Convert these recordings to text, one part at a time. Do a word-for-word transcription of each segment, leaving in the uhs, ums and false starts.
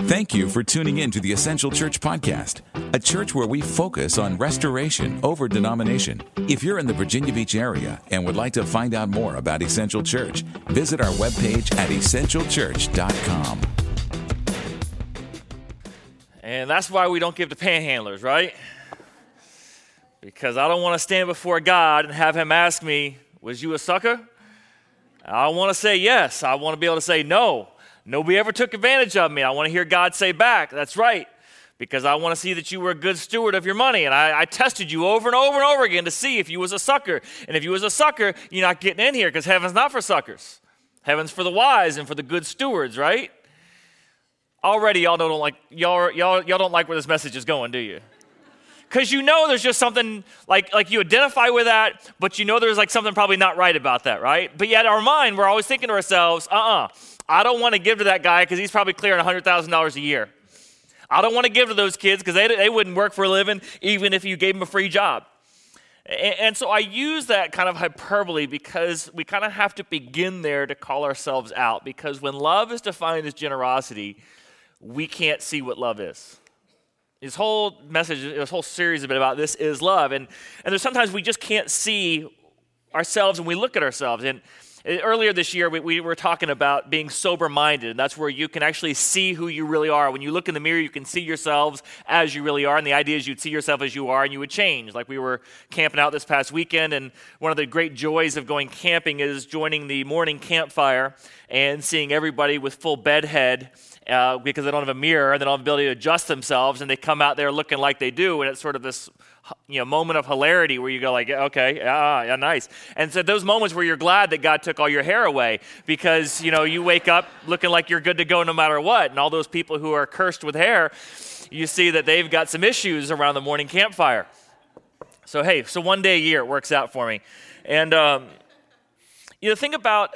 Thank you for tuning in to the Essential Church Podcast, a church where we focus on restoration over denomination. If you're in the Virginia Beach area and would like to find out more about Essential Church, visit our webpage at essential church dot com. And that's why we don't give to panhandlers, right? Because I don't want to stand before God and have him ask me, was you a sucker? I want to say yes. I want to be able to say no. Nobody ever took advantage of me. I want to hear God say back, that's right, because I want to see that you were a good steward of your money. And I, I tested you over and over and over again to see if you was a sucker. And if you was a sucker, you're not getting in here because heaven's not for suckers. Heaven's for the wise and for the good stewards, right? Already y'all don't like y'all y'all y'all don't like where this message is going, do you? Because you know there's just something, like like you identify with that, but you know there's like something probably not right about that, right? But yet our mind, we're always thinking to ourselves, uh-uh, I don't want to give to that guy because he's probably clearing one hundred thousand dollars a year. I don't want to give to those kids because they, they wouldn't work for a living even if you gave them a free job. And, and so I use that kind of hyperbole because we kind of have to begin there to call ourselves out. Because when love is defined as generosity, we can't see what love is. His whole message, this whole series has been about this is love. And, and there's sometimes we just can't see ourselves when we look at ourselves. And earlier this year, we, we were talking about being sober-minded, and that's where you can actually see who you really are. When you look in the mirror, you can see yourselves as you really are, and the idea is you'd see yourself as you are, and you would change. Like we were camping out this past weekend, and one of the great joys of going camping is joining the morning campfire and seeing everybody with full bed head, uh, because they don't have a mirror, and they don't have the ability to adjust themselves, and they come out there looking like they do, and it's sort of this you know, moment of hilarity where you go like, okay, ah, yeah, nice. And so those moments where you're glad that God took all your hair away because, you know, you wake up looking like you're good to go no matter what. And all those people who are cursed with hair, you see that they've got some issues around the morning campfire. So, hey, so one day a year it works out for me. And, um, you know, the thing about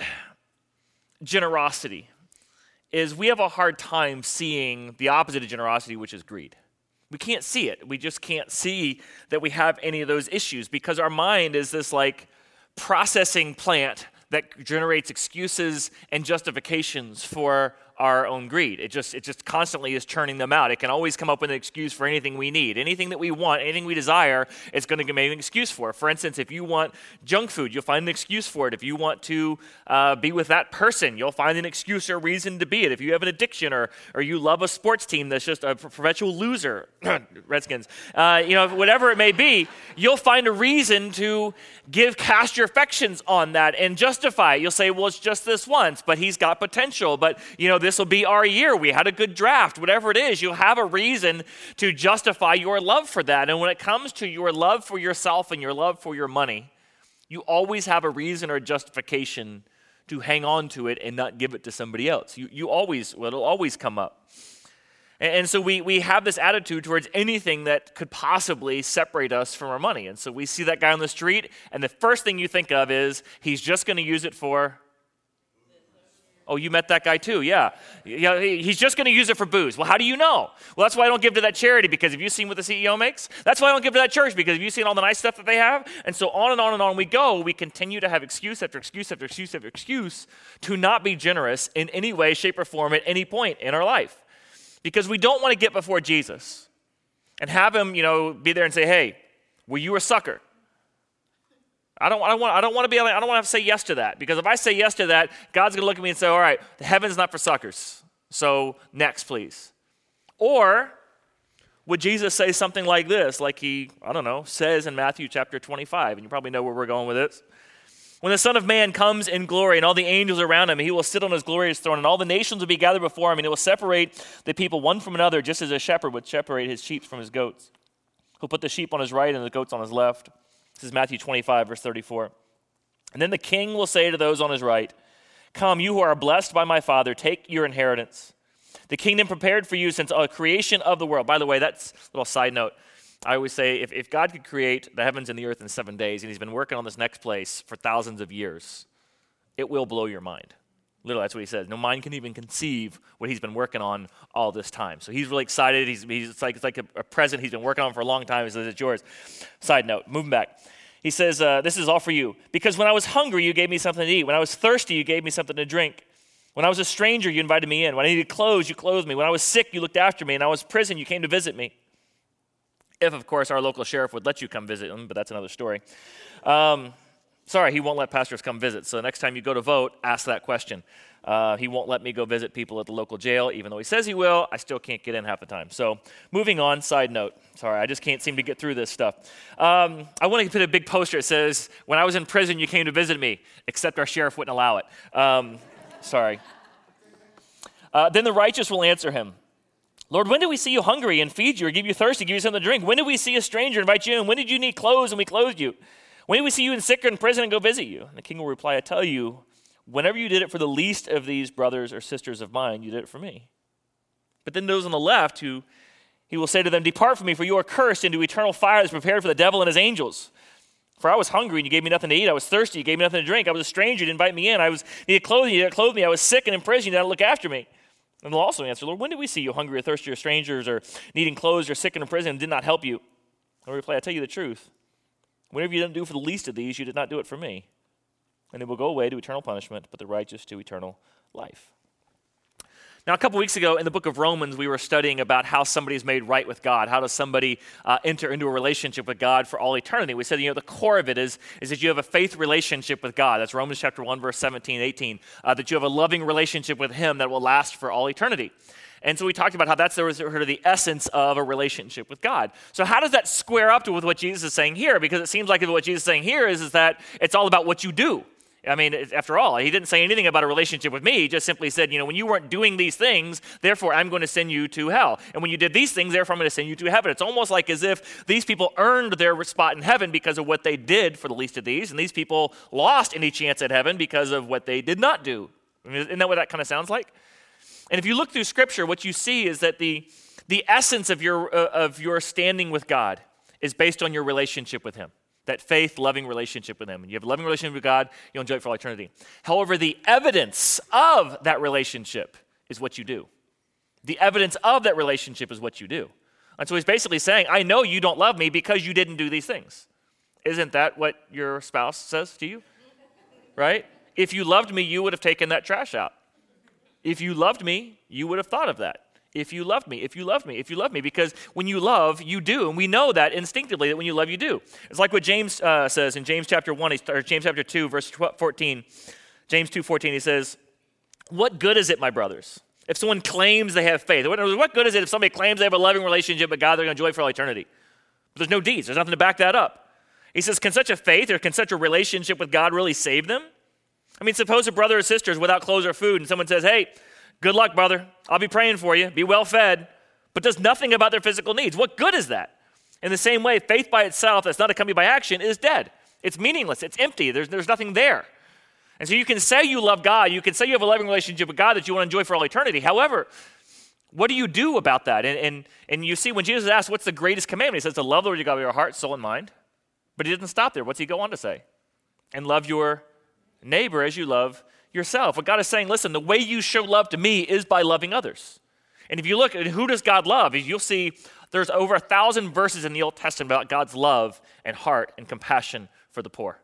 generosity is we have a hard time seeing the opposite of generosity, which is greed. We can't see it. We just can't see that we have any of those issues because our mind is this like processing plant that generates excuses and justifications for our own greed. It just it just constantly is churning them out. It can always come up with an excuse for anything we need. Anything that we want, anything we desire, it's going to make an excuse for it. For instance, if you want junk food, you'll find an excuse for it. If you want to uh, be with that person, you'll find an excuse or a reason to be it. If you have an addiction or or you love a sports team that's just a perpetual loser, Redskins, uh, you know, whatever it may be, you'll find a reason to give, cast your affections on that and justify it. You'll say, well, it's just this once, but he's got potential, but, you know, this will be our year. We had a good draft. Whatever it is, you'll have a reason to justify your love for that. And when it comes to your love for yourself and your love for your money, you always have a reason or a justification to hang on to it and not give it to somebody else. You you always, well, it'll always come up. And, and so we we have this attitude towards anything that could possibly separate us from our money. And so we see that guy on the street, and the first thing you think of is he's just going to use it for Oh, you met that guy too, yeah. yeah he's just going to use it for booze. Well, how do you know? Well, that's why I don't give to that charity, because have you seen what the C E O makes? That's why I don't give to that church, because have you seen all the nice stuff that they have? And so on and on and on we go. We continue to have excuse after excuse after excuse after excuse to not be generous in any way, shape, or form at any point in our life. Because we don't want to get before Jesus and have him, you know, be there and say, hey, were you a sucker? I don't, I don't want. I don't want to be. I don't want to have to say yes to that, because if I say yes to that, God's going to look at me and say, "All right, the heaven's not for suckers. So next, please." Or would Jesus say something like this, like he, I don't know, says in Matthew chapter twenty-five, and you probably know where we're going with this. When the Son of Man comes in glory and all the angels around him, he will sit on his glorious throne, and all the nations will be gathered before him, and he will separate the people one from another, just as a shepherd would separate his sheep from his goats. He'll put the sheep on his right and the goats on his left. This is Matthew twenty-five, verse thirty-four. And then the king will say to those on his right, come, you who are blessed by my Father, take your inheritance. The kingdom prepared for you since the creation of the world. By the way, that's a little side note. I always say if, if God could create the heavens and the earth in seven days, and he's been working on this next place for thousands of years, it will blow your mind. Literally, that's what he says. No mind can even conceive what he's been working on all this time. So he's really excited. He's, he's it's like it's like a, a present he's been working on for a long time. He says, it's yours. Side note, moving back. He says, uh, this is all for you. Because when I was hungry, you gave me something to eat. When I was thirsty, you gave me something to drink. When I was a stranger, you invited me in. When I needed clothes, you clothed me. When I was sick, you looked after me. And I was in prison, you came to visit me. If, of course, our local sheriff would let you come visit him, but that's another story. Um, sorry, he won't let pastors come visit. So next time you go to vote, ask that question. Uh, he won't let me go visit people at the local jail, even though he says he will. I still can't get in half the time. So moving on, side note. Sorry, I just can't seem to get through this stuff. Um, I want to put a big poster that says, when I was in prison, you came to visit me, except our sheriff wouldn't allow it. Um, sorry. Uh, then the righteous will answer him, Lord, when did we see you hungry and feed you or give you thirsty, give you something to drink? When did we see a stranger and invite you in? When did you need clothes and we clothed you? When did we see you in sick or in prison and go visit you? And the king will reply, I tell you, whenever you did it for the least of these brothers or sisters of mine, you did it for me. But then those on the left, who he will say to them, depart from me, for you are cursed into eternal fire that's prepared for the devil and his angels. For I was hungry and you gave me nothing to eat. I was thirsty, you gave me nothing to drink. I was a stranger, you didn't invite me in. I was needed clothing, you didn't clothe me. I was sick and in prison, you didn't look after me. And they'll also answer, Lord, when did we see you hungry or thirsty or strangers or needing clothes or sick and in prison and did not help you? I'll reply, I tell you the truth. Whatever you didn't do for the least of these, you did not do it for me. And it will go away to eternal punishment, but the righteous to eternal life. Now, a couple weeks ago in the book of Romans, we were studying about how somebody is made right with God. How does somebody uh, enter into a relationship with God for all eternity? We said, you know, the core of it is, is that you have a faith relationship with God. That's Romans chapter one, verse seventeen, eighteen. Uh, that you have a loving relationship with him that will last for all eternity. And so we talked about how that's the, sort of the essence of a relationship with God. So how does that square up to with what Jesus is saying here? Because it seems like what Jesus is saying here is, is that it's all about what you do. I mean, after all, he didn't say anything about a relationship with me. He just simply said, you know, when you weren't doing these things, therefore I'm going to send you to hell. And when you did these things, therefore I'm going to send you to heaven. It's almost like as if these people earned their spot in heaven because of what they did for the least of these, and these people lost any chance at heaven because of what they did not do. I mean, isn't that what that kind of sounds like? And if you look through Scripture, what you see is that the, the essence of your, uh, of your standing with God is based on your relationship with him. That faith, loving relationship with him. And you have a loving relationship with God, you'll enjoy it for all eternity. However, the evidence of that relationship is what you do. The evidence of that relationship is what you do. And so he's basically saying, I know you don't love me because you didn't do these things. Isn't that what your spouse says to you? Right? If you loved me, you would have taken that trash out. If you loved me, you would have thought of that. If you loved me, if you loved me, if you loved me, because when you love, you do, and we know that instinctively that when you love, you do. It's like what James uh, says in James chapter one, or James chapter two, verse fourteen. James two fourteen, he says, "What good is it, my brothers, if someone claims they have faith? What, what good is it if somebody claims they have a loving relationship with God they're going to enjoy for all eternity? But there's no deeds. There's nothing to back that up." He says, "Can such a faith or can such a relationship with God really save them? I mean, suppose a brother or sister is without clothes or food, and someone says, 'Hey, good luck, brother. I'll be praying for you. Be well fed,' but does nothing about their physical needs. What good is that? In the same way, faith by itself that's not accompanied by action is dead. It's meaningless. It's empty. There's, there's nothing there. And so you can say you love God. You can say you have a loving relationship with God that you want to enjoy for all eternity. However, what do you do about that? And, and, and you see, when Jesus asked, what's the greatest commandment? He says to love the Lord your God with your heart, soul, and mind. But he doesn't stop there. What's he go on to say? And love your neighbor as you love yourself. What God is saying, listen, the way you show love to me is by loving others. And if you look at who does God love, you'll see there's over a thousand verses in the Old Testament about God's love and heart and compassion for the poor,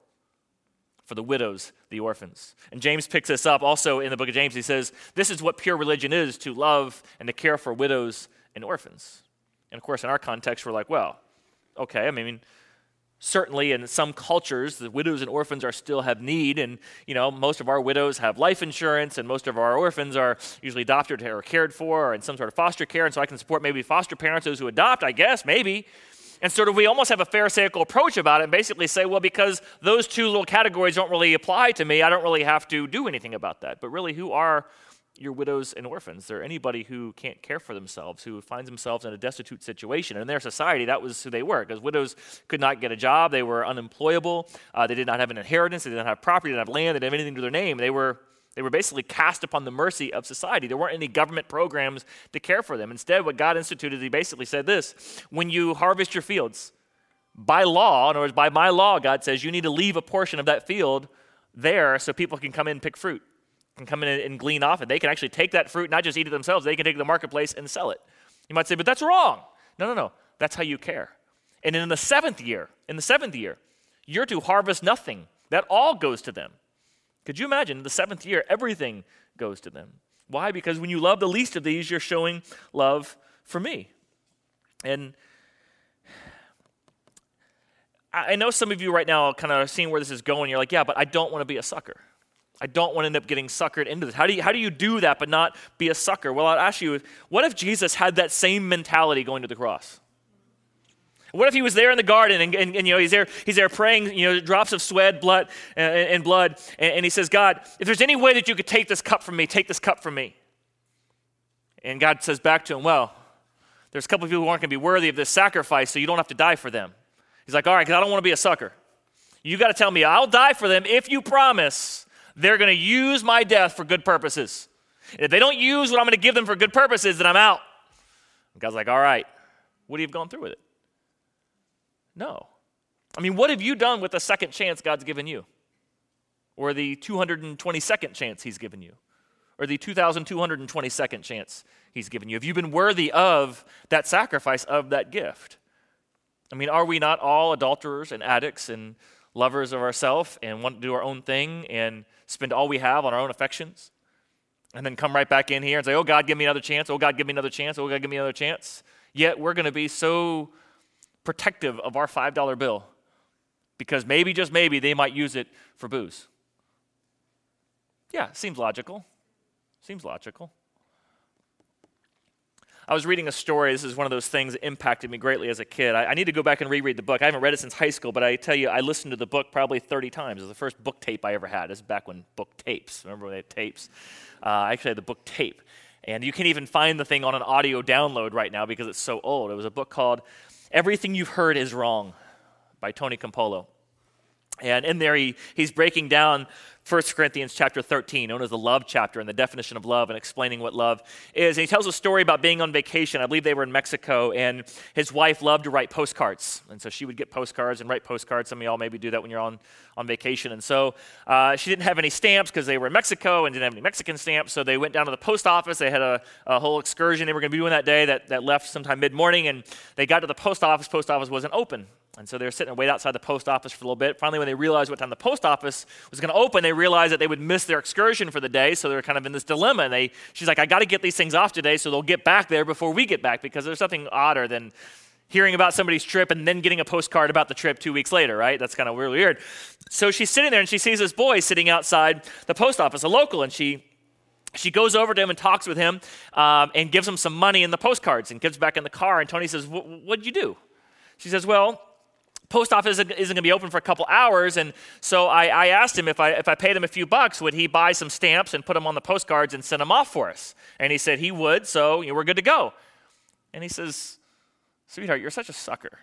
for the widows, the orphans. And James picks this up also in the book of James. He says, this is what pure religion is, to love and to care for widows and orphans. And of course, in our context, we're like, well, okay, I mean, certainly in some cultures, the widows and orphans are still have need, and you know most of our widows have life insurance, and most of our orphans are usually adopted or cared for, or in some sort of foster care, and so I can support maybe foster parents, those who adopt, I guess, maybe. And sort of we almost have a pharisaical approach about it and basically say, well, because those two little categories don't really apply to me, I don't really have to do anything about that. But really, who are your widows and orphans? They're anybody who can't care for themselves, who finds themselves in a destitute situation. And in their society, that was who they were, because widows could not get a job. They were unemployable. Uh, they did not have an inheritance. They didn't have property. They didn't have land. They didn't have anything to their name. They were they were basically cast upon the mercy of society. There weren't any government programs to care for them. Instead, what God instituted, he basically said this: when you harvest your fields, by law, in other words, by my law, God says you need to leave a portion of that field there so people can come in and pick fruit, can come in and glean off it. They can actually take that fruit, not just eat it themselves, they can take it to the marketplace and sell it. You might say, but that's wrong. No, no, no. That's how you care. And in the seventh year, in the seventh year, you're to harvest nothing. That all goes to them. Could you imagine in the seventh year, everything goes to them. Why? Because when you love the least of these, you're showing love for me. And I know some of you right now kind of seeing where this is going. You're like, yeah, but I don't want to be a sucker. I don't want to end up getting suckered into this. How do you, how do you do that but not be a sucker? Well, I'll ask you, what if Jesus had that same mentality going to the cross? What if he was there in the garden and, and, and you know he's there he's there praying, you know, drops of sweat, blood, uh, and blood, and, and he says, God, if there's any way that you could take this cup from me, take this cup from me. And God says back to him, well, there's a couple of people who aren't going to be worthy of this sacrifice, so you don't have to die for them. He's like, all right, because I don't want to be a sucker. You got to tell me I'll die for them if you promise they're going to use my death for good purposes. And if they don't use what I'm going to give them for good purposes, then I'm out. And God's like, all right, would he have gone through with it? No. I mean, what have you done with the second chance God's given you? Or the two hundred twenty-second chance he's given you? Or the two thousand two hundred twenty-second chance he's given you? Have you been worthy of that sacrifice, of that gift? I mean, are we not all adulterers and addicts and lovers of ourselves and want to do our own thing and spend all we have on our own affections? And then come right back in here and say, oh, God, give me another chance. Oh, God, give me another chance. Oh, God, give me another chance. Yet we're going to be so protective of our five dollar bill because maybe, just maybe, they might use it for booze. Yeah, seems logical. Seems logical. I was reading a story. This is one of those things that impacted me greatly as a kid. I, I need to go back and reread the book. I haven't read it since high school, but I tell you, I listened to the book probably thirty times. It was the first book tape I ever had. This is back when book tapes. Remember when they had tapes? Uh, I actually had the book tape. And you can't even find the thing on an audio download right now because it's so old. It was a book called Everything You've Heard Is Wrong by Tony Campolo. And in there, he, he's breaking down First Corinthians chapter thirteen, known as the love chapter, and the definition of love and explaining what love is. And he tells a story about being on vacation. I believe they were in Mexico, and his wife loved to write postcards. And so she would get postcards and write postcards. Some of y'all maybe do that when you're on, on vacation. And so uh, she didn't have any stamps because they were in Mexico and didn't have any Mexican stamps. So they went down to the post office. They had a, a whole excursion they were going to be doing that day that, that left sometime mid-morning. And they got to the post office. Post office wasn't open. And so they were sitting and wait outside the post office for a little bit. Finally, when they realized what time the post office was going to open, they realized that they would miss their excursion for the day. So they were kind of in this dilemma. And they, she's like, I got to get these things off today so they'll get back there before we get back, because there's nothing odder than hearing about somebody's trip and then getting a postcard about the trip two weeks later, right? That's kind of really weird. So she's sitting there and she sees this boy sitting outside the post office, a local, and she She goes over to him and talks with him um, and gives him some money in the postcards and gets back in the car. And Tony says, what'd you do? She says, well, post office isn't going to be open for a couple hours, and so I, I asked him if I if I paid him a few bucks, would he buy some stamps and put them on the postcards and send them off for us? And he said he would, so you know, we're good to go. And he says, sweetheart, you're such a sucker.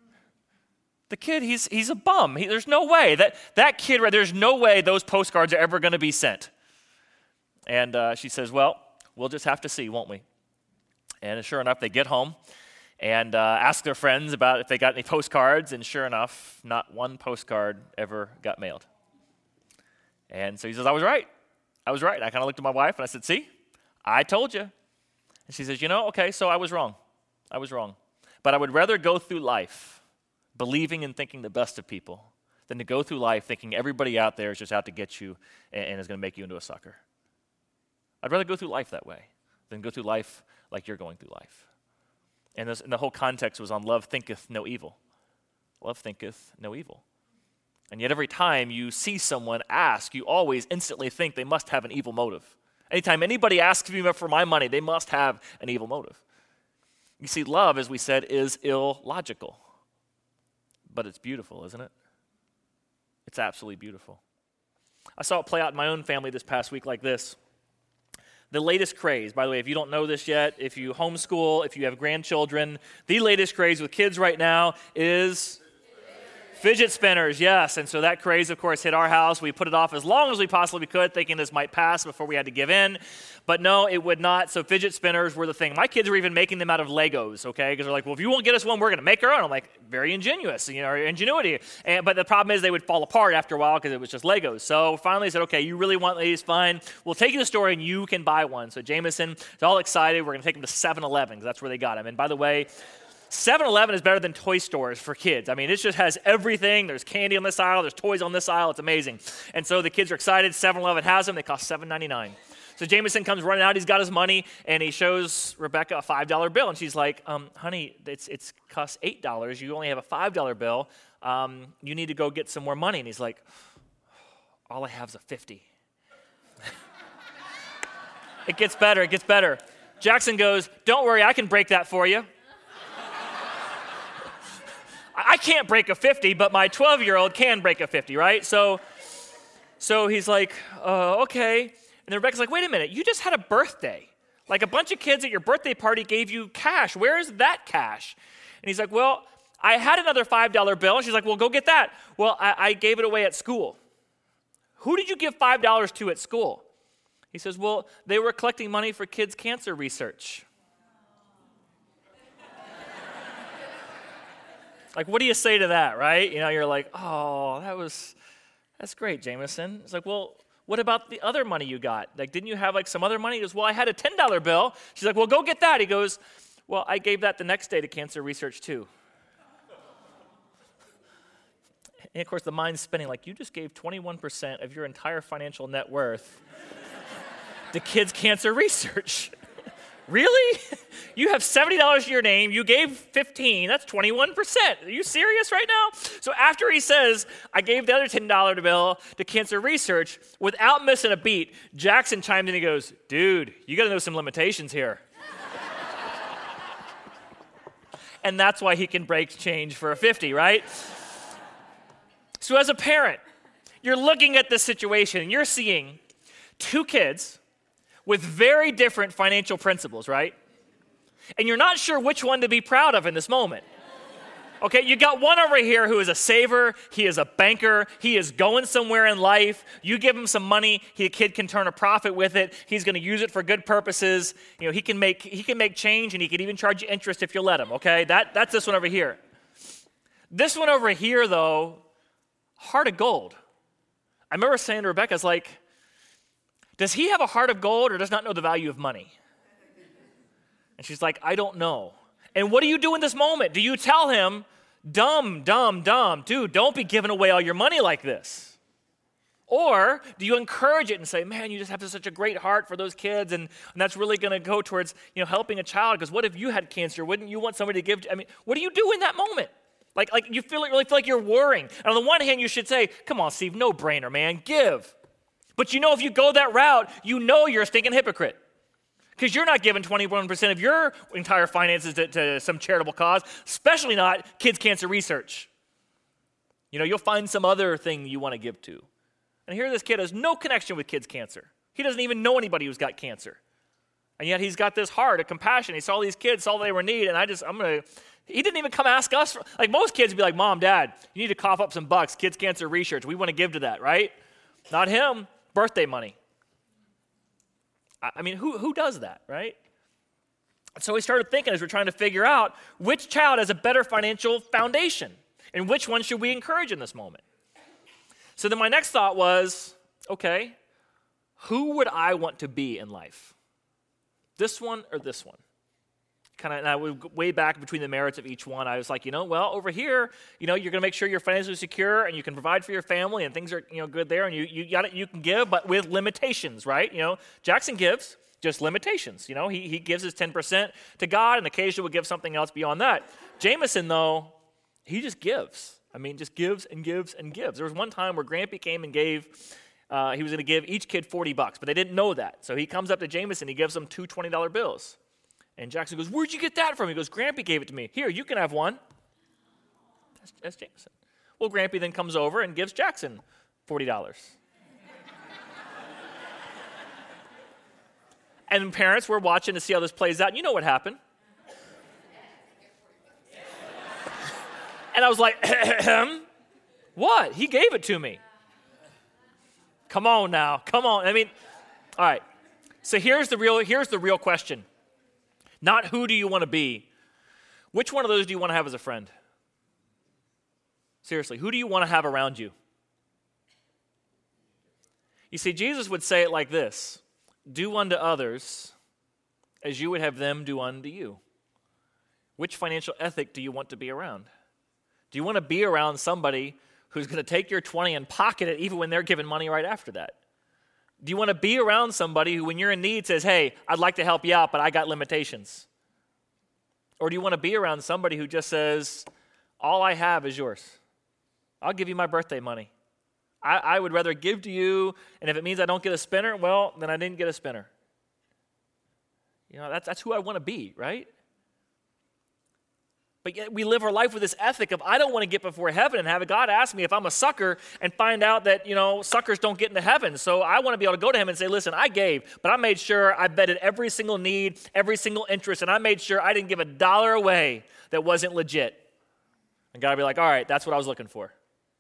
The kid, he's he's a bum. He, there's no way. That, that kid, there's no way those postcards are ever going to be sent. And uh, she says, well, we'll just have to see, won't we? And sure enough, they get home and uh, ask their friends about if they got any postcards, and sure enough, not one postcard ever got mailed. And so he says, I was right. I was right. And I kind of looked at my wife and I said, see, I told you. And she says, you know, okay, so I was wrong. I was wrong. But I would rather go through life believing and thinking the best of people than to go through life thinking everybody out there is just out to get you and, and is going to make you into a sucker. I'd rather go through life that way than go through life like you're going through life. And, this, and the whole context was on love thinketh no evil. Love thinketh no evil. And yet every time you see someone ask, you always instantly think they must have an evil motive. Anytime anybody asks me for my money, they must have an evil motive. You see, love, as we said, is illogical. But it's beautiful, isn't it? It's absolutely beautiful. I saw it play out in my own family this past week like this. The latest craze, by the way, if you don't know this yet, if you homeschool, if you have grandchildren, the latest craze with kids right now is fidget spinners, yes. And so that craze, of course, hit our house. We put it off as long as we possibly could, thinking this might pass before we had to give in. But no, it would not. So fidget spinners were the thing. My kids were even making them out of Legos, okay? Because they're like, well, if you won't get us one, we're going to make our own. I'm like, very ingenious, you know, ingenuity. And, but the problem is they would fall apart after a while because it was just Legos. So finally I said, okay, you really want these? Fine. We'll take you to the store and you can buy one. So Jameson is all excited. We're going to take him to seven eleven because that's where they got him. And by the way, seven eleven is better than toy stores for kids. I mean, it just has everything. There's candy on this aisle. There's toys on this aisle. It's amazing. And so the kids are excited. seven eleven has them. They cost seven ninety-nine. So So Jameson comes running out. He's got his money, and he shows Rebecca a five dollar bill. And she's like, um, honey, it's it's costs eight dollars. You only have a five dollar bill. Um, you need to go get some more money. And he's like, all I have is a fifty. It gets better. It gets better. Jackson goes, don't worry, I can break that for you. I can't break a fifty, but my twelve-year-old can break a fifty, right? So, so he's like, uh, okay. And Rebecca's like, wait a minute, you just had a birthday. Like a bunch of kids at your birthday party gave you cash. Where is that cash? And he's like, well, I had another five dollar bill. And she's like, well, go get that. Well, I, I gave it away at school. Who did you give five dollars to at school? He says, well, they were collecting money for kids' cancer research. Like, what do you say to that, right? You know, you're like, oh, that was, that's great, Jameson. It's like, well, what about the other money you got? Like, didn't you have like some other money? He goes, well, I had a ten dollar bill. She's like, well, go get that. He goes, well, I gave that the next day to cancer research too. And of course, the mind's spinning, like, you just gave twenty-one percent of your entire financial net worth to kids' cancer research. Really? You have seventy dollars to your name, you gave fifteen, that's twenty-one percent. Are you serious right now? So after he says, I gave the other ten dollar bill to cancer research, without missing a beat, Jackson chimed in and he goes, dude, you gotta know some limitations here. And that's why he can break change for a fifty, right? So as a parent, you're looking at this situation and you're seeing two kids with very different financial principles, right? And you're not sure which one to be proud of in this moment. Okay, you got one over here who is a saver, he is a banker, he is going somewhere in life. You give him some money, the kid can turn a profit with it. He's going to use it for good purposes. You know, he can make he can make change and he can even charge you interest if you let him, okay? That that's this one over here. This one over here though, heart of gold. I remember saying to Rebecca, it's like, does he have a heart of gold or does not know the value of money? And she's like, I don't know. And what do you do in this moment? Do you tell him, dumb, dumb, dumb, dude, don't be giving away all your money like this? Or do you encourage it and say, man, you just have such a great heart for those kids and, and that's really going to go towards, you know, helping a child because what if you had cancer? Wouldn't you want somebody to give? I mean, what do you do in that moment? Like, like you feel like, really feel like you're worrying. And on the one hand, you should say, come on, Steve, no brainer, man, give. But you know, if you go that route, you know you're a stinking hypocrite. Because you're not giving twenty-one percent of your entire finances to, to some charitable cause, especially not kids' cancer research. You know, you'll find some other thing you want to give to. And here this kid has no connection with kids' cancer. He doesn't even know anybody who's got cancer. And yet he's got this heart of compassion. He saw these kids, saw they were in need, and I just, I'm going to, he didn't even come ask us. For, like most kids would be like, Mom, Dad, you need to cough up some bucks, kids' cancer research. We want to give to that, right? Not him. Birthday money. I mean, who who does that, right? So we started thinking as we're trying to figure out which child has a better financial foundation and which one should we encourage in this moment. So then my next thought was, okay, who would I want to be in life? This one or this one? Kind of, and I would way back between the merits of each one. I was like, you know, well, over here, you know, you're going to make sure you're financially secure and you can provide for your family and things are, you know, good there and you you got it, you can give, but with limitations, right? You know, Jackson gives, just limitations. You know, he he gives his ten percent to God and occasionally will give something else beyond that. Jameson, though, he just gives. I mean, just gives and gives and gives. There was one time where Grampy came and gave. Uh, he was going to give each kid forty bucks, but they didn't know that. So he comes up to Jameson, he gives them two twenty dollar bills. And Jackson goes, where'd you get that from? He goes, Grampy gave it to me. Here, you can have one. That's, that's Jameson. Well, Grampy then comes over and gives Jackson forty dollars. And parents were watching to see how this plays out. And you know what happened. And I was like, what? He gave it to me. Come on now. Come on. I mean, all right. So here's the real, here's the real question. Not who do you want to be. Which one of those do you want to have as a friend? Seriously, who do you want to have around you? You see, Jesus would say it like this. Do unto others as you would have them do unto you. Which financial ethic do you want to be around? Do you want to be around somebody who's going to take your twenty and pocket it even when they're giving money right after that? Do you want to be around somebody who, when you're in need, says, hey, I'd like to help you out, but I got limitations? Or do you want to be around somebody who just says, all I have is yours. I'll give you my birthday money. I, I would rather give to you, and if it means I don't get a spinner, well, then I didn't get a spinner. You know, that's, that's who I want to be, right? But yet we live our life with this ethic of, I don't want to get before heaven and have God ask me if I'm a sucker and find out that, you know, suckers don't get into heaven. So I want to be able to go to him and say, listen, I gave, but I made sure I vetted every single need, every single interest, and I made sure I didn't give a dollar away that wasn't legit. And God will be like, all right, that's what I was looking for.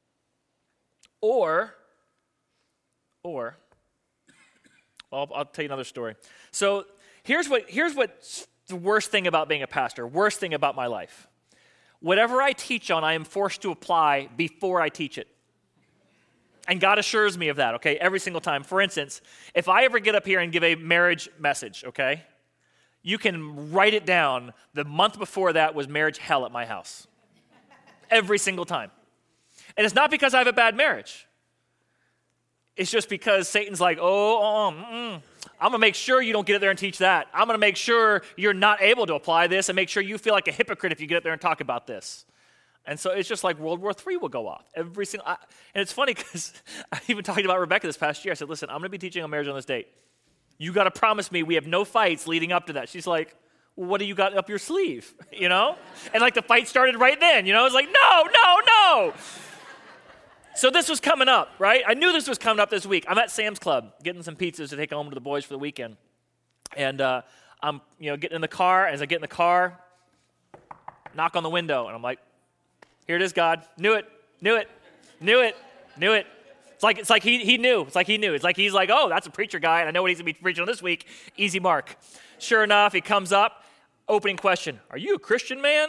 Or, or, well, I'll, I'll tell you another story. So here's what, here's what's the worst thing about being a pastor, worst thing about my life. Whatever I teach on, I am forced to apply before I teach it. And God assures me of that, okay, every single time. For instance, if I ever get up here and give a marriage message, okay, you can write it down. The month before that was marriage hell at my house. Every single time. And it's not because I have a bad marriage. It's just because Satan's like, oh, um, mm, I'm going to make sure you don't get up there and teach that. I'm going to make sure you're not able to apply this and make sure you feel like a hypocrite if you get up there and talk about this. And so it's just like World War Three will go off. Every single, I, and it's funny because I even talked about Rebecca this past year. I said, listen, I'm going to be teaching on marriage on this date. You got to promise me we have no fights leading up to that. She's like, well, what do you got up your sleeve? You know? And like the fight started right then. You know? It's like, no, no, no. So this was coming up, right? I knew this was coming up this week. I'm at Sam's Club getting some pizzas to take home to the boys for the weekend. And uh, I'm, you know, getting in the car. As I get in the car, knock on the window. And I'm like, here it is, God. Knew it, knew it, knew it, knew it. It's like, it's like he, he knew. It's like he knew. It's like he's like, oh, that's a preacher guy, and I know what he's going to be preaching on this week. Easy mark. Sure enough, he comes up. Opening question, are you a Christian man?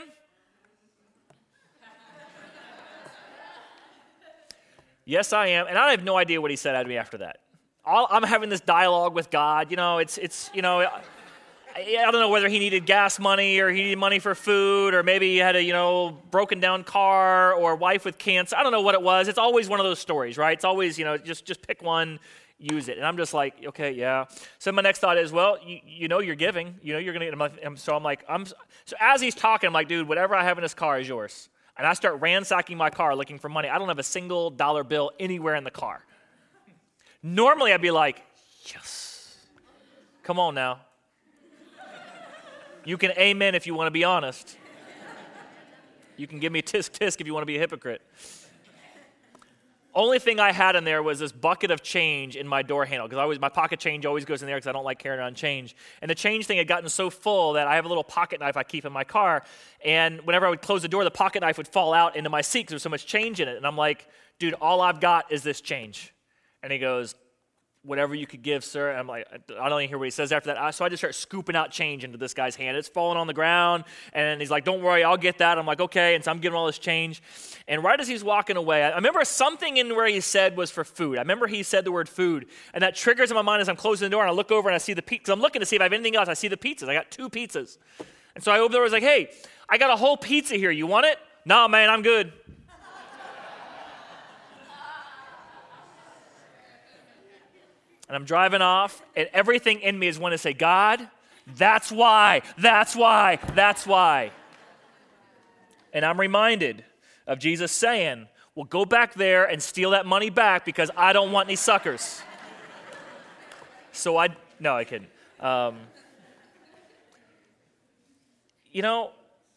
Yes, I am. And I have no idea what he said at me after that. All, I'm having this dialogue with God. You know, it's, it's you know, I, I don't know whether he needed gas money or he needed money for food or maybe he had a, you know, broken down car or wife with cancer. I don't know what it was. It's always one of those stories, right? It's always, you know, just, just pick one, use it. And I'm just like, okay, yeah. So my next thought is, well, you, you know you're giving. You know you're going to get, so I'm like, I'm, so as he's talking, I'm like, dude, whatever I have in this car is yours. And I start ransacking my car looking for money. I don't have a single dollar bill anywhere in the car. Normally, I'd be like, yes. Come on now. You can amen if you want to be honest. You can give me tisk tisk if you want to be a hypocrite. Only thing I had in there was this bucket of change in my door handle because I always my pocket change always goes in there because I don't like carrying around change. And the change thing had gotten so full that I have a little pocket knife I keep in my car. And whenever I would close the door, the pocket knife would fall out into my seat because there's so much change in it. And I'm like, dude, all I've got is this change. And he goes, whatever you could give, sir. And I'm like, I don't even hear what he says after that. So I just start scooping out change into this guy's hand. It's falling on the ground. And he's like, don't worry, I'll get that. I'm like, okay. And so I'm giving all this change. And right as he's walking away, I remember something in where he said was for food. I remember he said the word food. And that triggers in my mind as I'm closing the door and I look over and I see the pizza. Because I'm looking to see if I have anything else. I see the pizzas. I got two pizzas. And so I opened the door and was like, hey, I got a whole pizza here. You want it? No, man, I'm good. And I'm driving off, and everything in me is wanting to say, God, that's why, that's why, that's why. And I'm reminded of Jesus saying, well, go back there and steal that money back because I don't want any suckers. So I, no, I couldn't. Um, you know,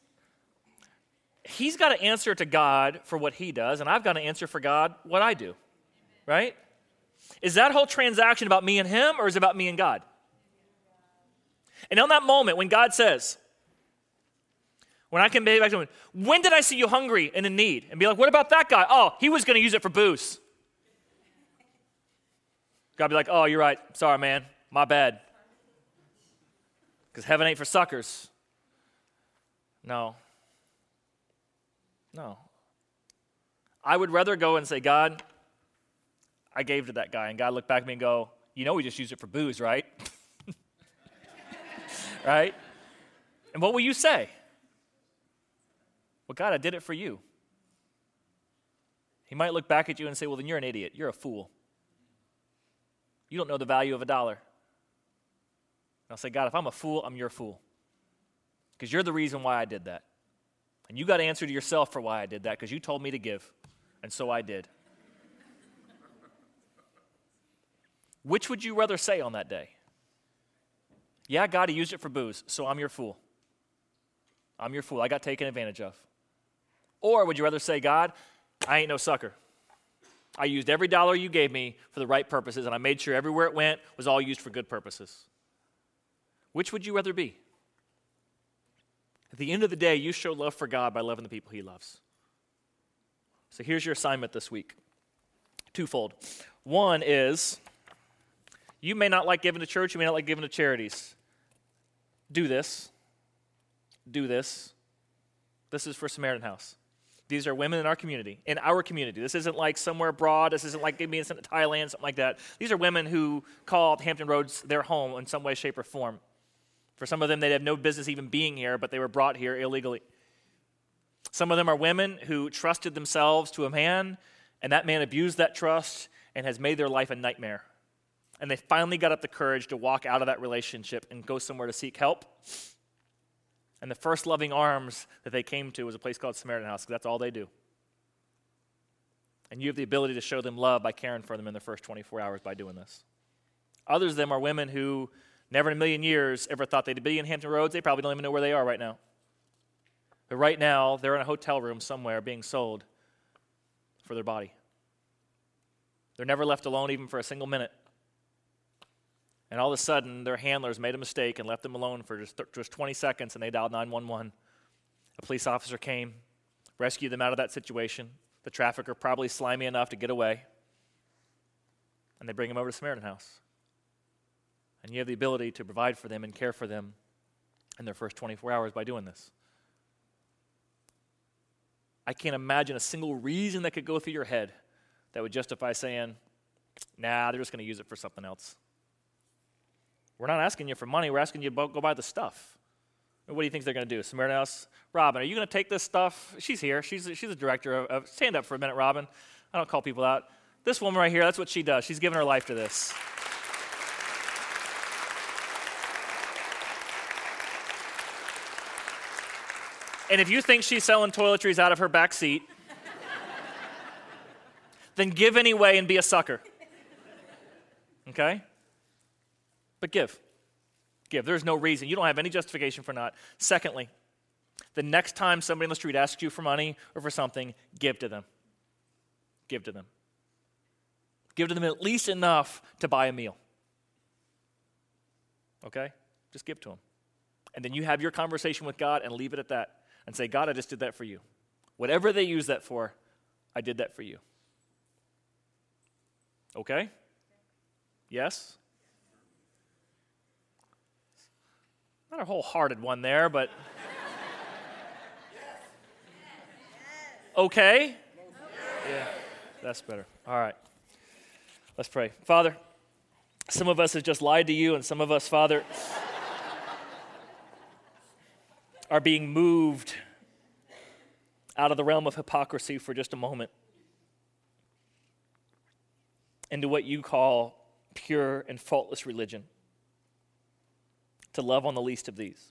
he's got to answer to God for what he does, and I've got to answer for God what I do, right? Is that whole transaction about me and him, or is it about me and God? And on that moment, when God says, when I can be back to him, when did I see you hungry and in need? And be like, what about that guy? Oh, he was going to use it for booze. God be like, oh, you're right. Sorry, man. My bad. Because heaven ain't for suckers. No. No. I would rather go and say, God, I gave to that guy, and God looked back at me and go, you know we just used it for booze, right? Right? And what will you say? Well, God, I did it for you. He might look back at you and say, well, then you're an idiot. You're a fool. You don't know the value of a dollar. And I'll say, God, if I'm a fool, I'm your fool. Because you're the reason why I did that. And you got to answer to yourself for why I did that, because you told me to give. And so I did. Which would you rather say on that day? Yeah, God, he used it for booze, so I'm your fool. I'm your fool. I got taken advantage of. Or would you rather say, God, I ain't no sucker. I used every dollar you gave me for the right purposes, and I made sure everywhere it went was all used for good purposes. Which would you rather be? At the end of the day, you show love for God by loving the people he loves. So here's your assignment this week. Twofold. One is, you may not like giving to church, you may not like giving to charities. Do this. Do this. This is for Samaritan House. These are women in our community, in our community. This isn't like somewhere abroad. This isn't like being sent to Thailand, something like that. These are women who call Hampton Roads their home in some way, shape, or form. For some of them, they have no business even being here, but they were brought here illegally. Some of them are women who trusted themselves to a man, and that man abused that trust and has made their life a nightmare. And they finally got up the courage to walk out of that relationship and go somewhere to seek help. And the first loving arms that they came to was a place called Samaritan House, because that's all they do. And you have the ability to show them love by caring for them in the first twenty-four hours by doing this. Others of them are women who never in a million years ever thought they'd be in Hampton Roads. They probably don't even know where they are right now. But right now, they're in a hotel room somewhere being sold for their body. They're never left alone even for a single minute. And all of a sudden, their handlers made a mistake and left them alone for just, just twenty seconds, and they dialed nine one one. A police officer came, rescued them out of that situation. The trafficker, probably slimy enough to get away. And they bring them over to Samaritan House. And you have the ability to provide for them and care for them in their first twenty-four hours by doing this. I can't imagine a single reason that could go through your head that would justify saying, nah, they're just going to use it for something else. We're not asking you for money. We're asking you to go buy the stuff. What do you think they're going to do? Samaritan House? Robin, are you going to take this stuff? She's here. She's she's the director of, of... Stand up for a minute, Robin. I don't call people out. This woman right here, that's what she does. She's given her life to this. And if you think she's selling toiletries out of her back seat, then give anyway and be a sucker. Okay? But give. Give. There's no reason. You don't have any justification for not. Secondly, the next time somebody on the street asks you for money or for something, give to them. Give to them. Give to them at least enough to buy a meal. Okay? Just give to them. And then you have your conversation with God and leave it at that. And say, God, I just did that for you. Whatever they use that for, I did that for you. Okay? Yes? Not a wholehearted one there, but okay? Yeah, that's better. All right. Let's pray. Father, some of us have just lied to you, and some of us, Father, are being moved out of the realm of hypocrisy for just a moment into what you call pure and faultless religion, to love on the least of these.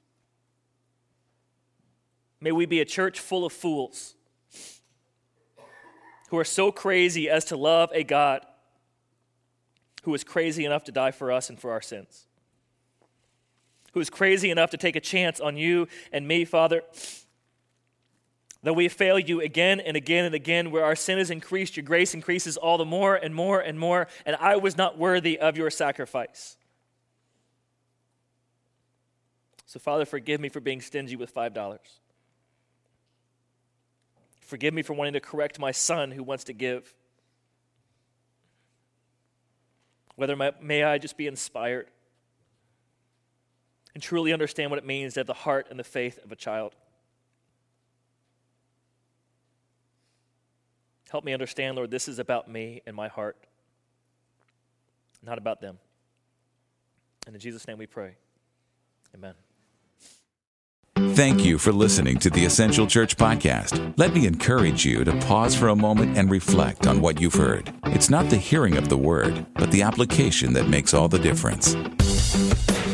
May we be a church full of fools who are so crazy as to love a God who is crazy enough to die for us and for our sins, who is crazy enough to take a chance on you and me, Father, that we fail you again and again and again, where our sin is increased, your grace increases all the more and more and more, and I was not worthy of your sacrifice. So, Father, forgive me for being stingy with five dollars. Forgive me for wanting to correct my son who wants to give. Whether my, may I just be inspired and truly understand what it means to have the heart and the faith of a child. Help me understand, Lord, this is about me and my heart, not about them. And in Jesus' name we pray. Amen. Thank you for listening to the Essential Church Podcast. Let me encourage you to pause for a moment and reflect on what you've heard. It's not the hearing of the word, but the application that makes all the difference.